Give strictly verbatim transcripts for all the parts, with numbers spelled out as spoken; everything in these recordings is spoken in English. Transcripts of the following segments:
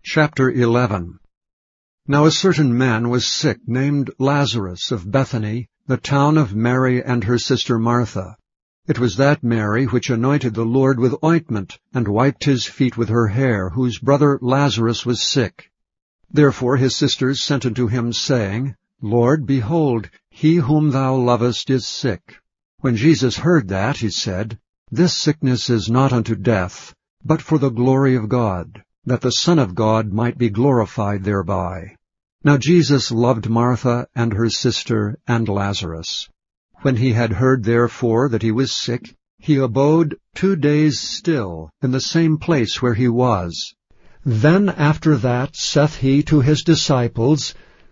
Chapter eleven. Now a certain man was sick, named Lazarus, of Bethany, the town of Mary and her sister Martha. It was that Mary which anointed the Lord with ointment, and wiped his feet with her hair, whose brother Lazarus was sick. Therefore his sisters sent unto him, saying, Lord, behold, he whom thou lovest is sick. When Jesus heard that, he said, This sickness is not unto death, but for the glory of God, that the Son of God might be glorified thereby. Now Jesus loved Martha and her sister and Lazarus. When he had heard therefore that he was sick, he abode two days still in the same place where he was. Then after that saith he to his disciples,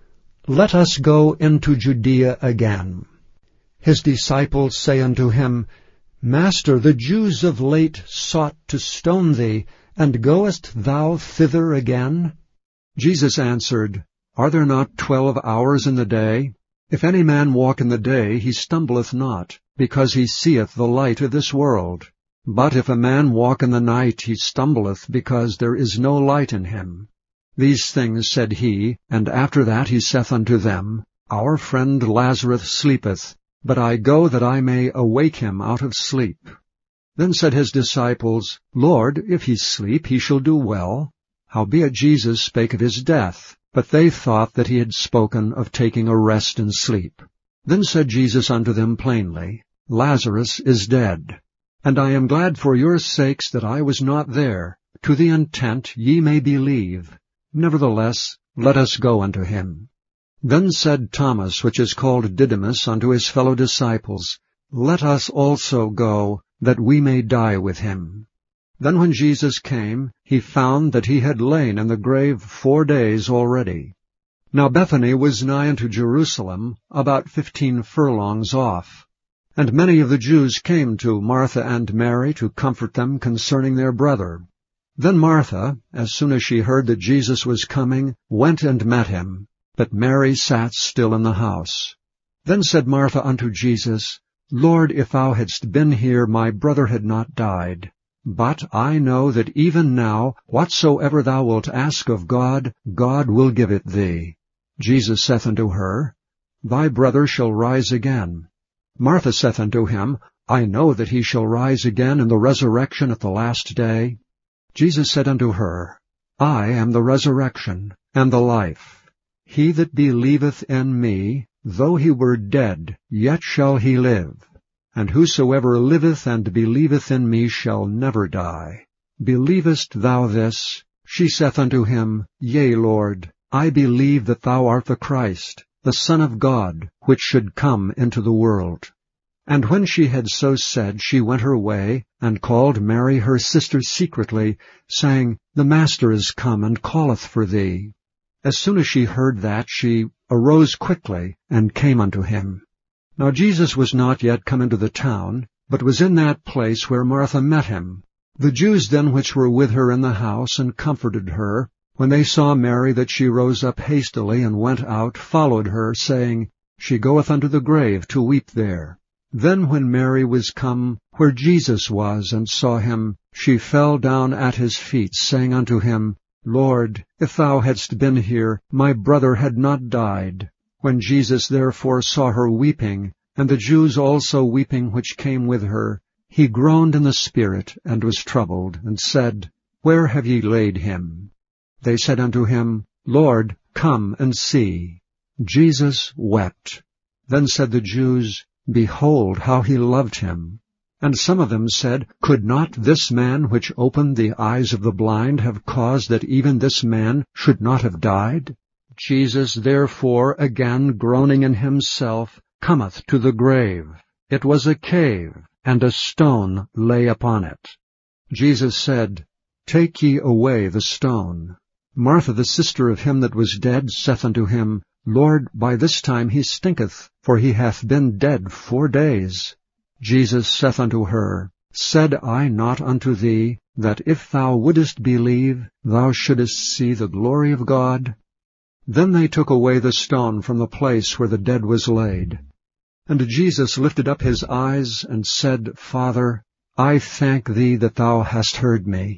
Let us go into Judea again. His disciples say unto him, Master, the Jews of late sought to stone thee, and goest thou thither again? Jesus answered, Are there not twelve hours in the day? If any man walk in the day, he stumbleth not, because he seeth the light of this world. But if a man walk in the night, he stumbleth, because there is no light in him. These things said he, and after that he saith unto them, Our friend Lazarus sleepeth, but I go that I may awake him out of sleep. Then said his disciples, Lord, if he sleep, he shall do well. Howbeit Jesus spake of his death, but they thought that he had spoken of taking a rest and sleep. Then said Jesus unto them plainly, Lazarus is dead, and I am glad for your sakes that I was not there, to the intent ye may believe. Nevertheless, let us go unto him. Then said Thomas, which is called Didymus, unto his fellow disciples, Let us also go, that we may die with him. Then when Jesus came, he found that he had lain in the grave four days already. Now Bethany was nigh unto Jerusalem, about fifteen furlongs off. And many of the Jews came to Martha and Mary to comfort them concerning their brother. Then Martha, as soon as she heard that Jesus was coming, went and met him, but Mary sat still in the house. Then said Martha unto Jesus, Lord, if thou hadst been here, my brother had not died. But I know that even now, whatsoever thou wilt ask of God, God will give it thee. Jesus saith unto her, Thy brother shall rise again. Martha saith unto him, I know that he shall rise again in the resurrection at the last day. Jesus said unto her, I am the resurrection and the life. He that believeth in me, though he were dead, yet shall he live. And whosoever liveth and believeth in me shall never die. Believest thou this? She saith unto him, Yea, Lord, I believe that thou art the Christ, the Son of God, which should come into the world. And when she had so said, she went her way, and called Mary her sister secretly, saying, The Master is come, and calleth for thee. As soon as she heard that, she arose quickly, and came unto him. Now Jesus was not yet come into the town, but was in that place where Martha met him. The Jews then which were with her in the house, and comforted her, when they saw Mary that she rose up hastily, and went out, followed her, saying, She goeth unto the grave to weep there. Then when Mary was come where Jesus was, and saw him, she fell down at his feet, saying unto him, Lord, if thou hadst been here, my brother had not died. When Jesus therefore saw her weeping, and the Jews also weeping which came with her, he groaned in the spirit, and was troubled, and said, Where have ye laid him? They said unto him, Lord, come and see. Jesus wept. Then said the Jews, Behold how he loved him. And some of them said, Could not this man which opened the eyes of the blind have caused that even this man should not have died? Jesus therefore, again groaning in himself, cometh to the grave. It was a cave, and a stone lay upon it. Jesus said, Take ye away the stone. Martha the sister of him that was dead saith unto him, Lord, by this time he stinketh, for he hath been dead four days. Jesus saith unto her, Said I not unto thee, that if thou wouldest believe, thou shouldest see the glory of God? Then they took away the stone from the place where the dead was laid. And Jesus lifted up his eyes, and said, Father, I thank thee that thou hast heard me.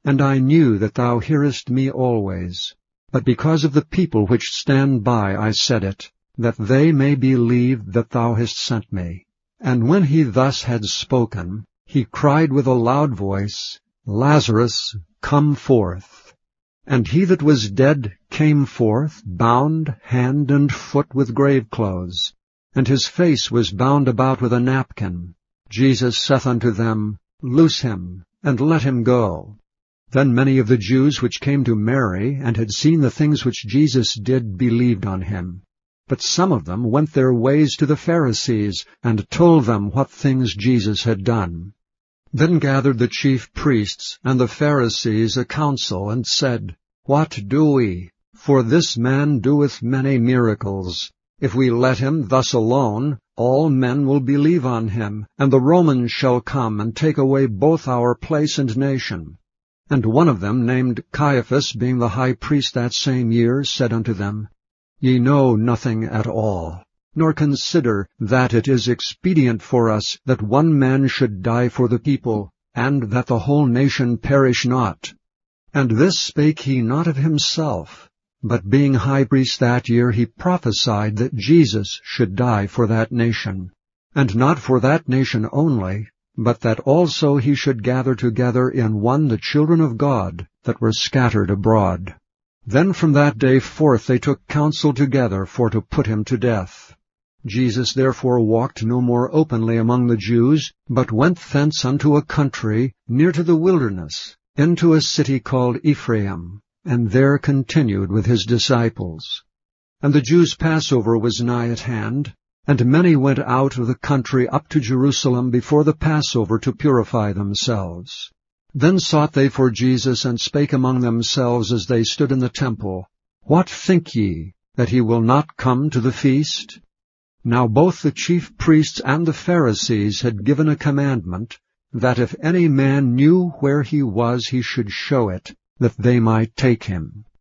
and I knew that thou hearest me always. But because of the people which stand by I said it, that they may believe that thou hast sent me. And when he thus had spoken, he cried with a loud voice, Lazarus, come forth. And he that was dead came forth, bound hand and foot with grave clothes, and his face was bound about with a napkin. Jesus saith unto them, Loose him, and let him go. Then many of the Jews which came to Mary, and had seen the things which Jesus did, believed on him. But some of them went their ways to the Pharisees, and told them what things Jesus had done. Then gathered the chief priests and the Pharisees a council, and said, What do we? For this man doeth many miracles. If we let him thus alone, all men will believe on him, and the Romans shall come and take away both our place and nation. And one of them, named Caiaphas, being the high priest that same year, said unto them, Ye know nothing at all, nor consider that it is expedient for us that one man should die for the people, and that the whole nation perish not. And this spake he not of himself, but being high priest that year, he prophesied that Jesus should die for that nation, and not for that nation only, but that also he should gather together in one the children of God that were scattered abroad. Then from that day forth they took counsel together for to put him to death. Jesus therefore walked no more openly among the Jews, but went thence unto a country near to the wilderness, into a city called Ephraim, and there continued with his disciples. And the Jews' Passover was nigh at hand, and many went out of the country up to Jerusalem before the Passover to purify themselves. Then sought they for Jesus, and spake among themselves as they stood in the temple, What think ye, that he will not come to the feast? Now both the chief priests and the Pharisees had given a commandment, that if any man knew where he was, he should show it, that they might take him.